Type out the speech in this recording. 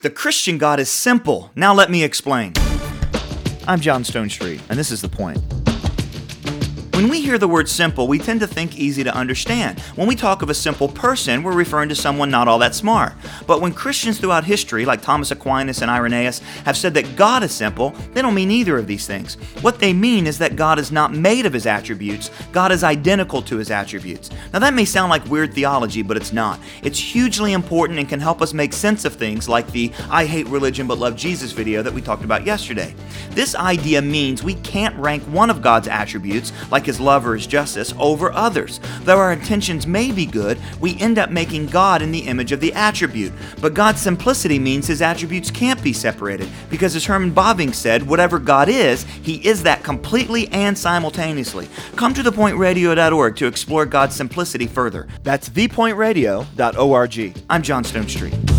The Christian God is simple. Now let me explain. I'm John Stonestreet, and this is The Point. When we hear the word simple, we tend to think easy to understand. When we talk of a simple person, we're referring to someone not all that smart. But when Christians throughout history, like Thomas Aquinas and Irenaeus, have said that God is simple, they don't mean either of these things. What they mean is that God is not made of His attributes. God is identical to His attributes. Now that may sound like weird theology, but it's not. It's hugely important and can help us make sense of things like the I hate religion but love Jesus video that we talked about yesterday. This idea means we can't rank one of God's attributes, like His love or His justice, over others. Though our intentions may be good, we end up making God in the image of the attribute. But God's simplicity means His attributes can't be separated, because as Herman Bavinck said, whatever God is, He is that completely and simultaneously. Come to thepointradio.org to explore God's simplicity further. That's thepointradio.org. I'm John Stonestreet.